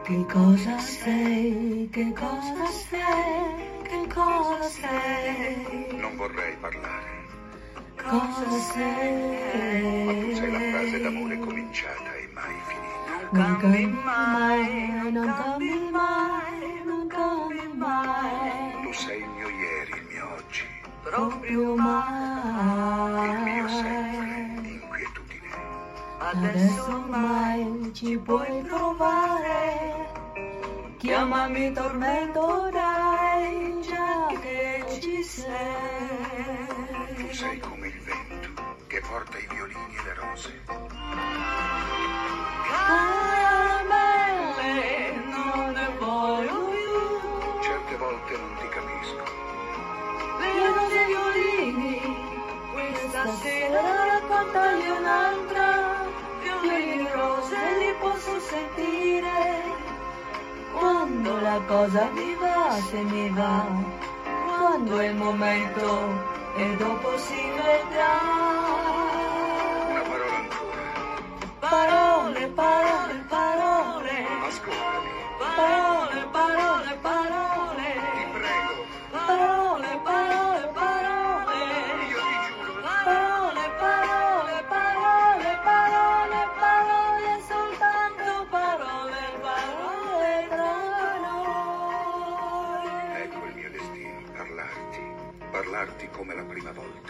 Che cosa sei, che cosa sei, che cosa sei? Non vorrei parlare. Cosa sei? Ma tu sei la frase d'amore cominciata e mai finita. Non cambi mai, non cambi mai, non cambi mai. Tu sei il mio ieri, il mio oggi, Proprio mai. il mio sempre, inquietudine. Adesso ormai ci puoi provare. Chiamami tormento, dai, già che ci sei. Tu sei come il vento che porta i violini e le rose. Caramelle, non ne voglio più. Certe volte non ti capisco. Vedo dei violini, questa sera raccontagli un'altra. Violini rose li posso sentire. Quando la cosa mi va, se mi va, quando è il momento e dopo si vedrà. Una parola ancora. Parole, parole, parole, Ascoltami, parole, parole, parole, ti prego. parole, parole, parole, Io ti giuro. parole, parole, parole, parole, parole, soltanto parole, parole tra noi. Ecco il mio destino, parlarti come la prima volta.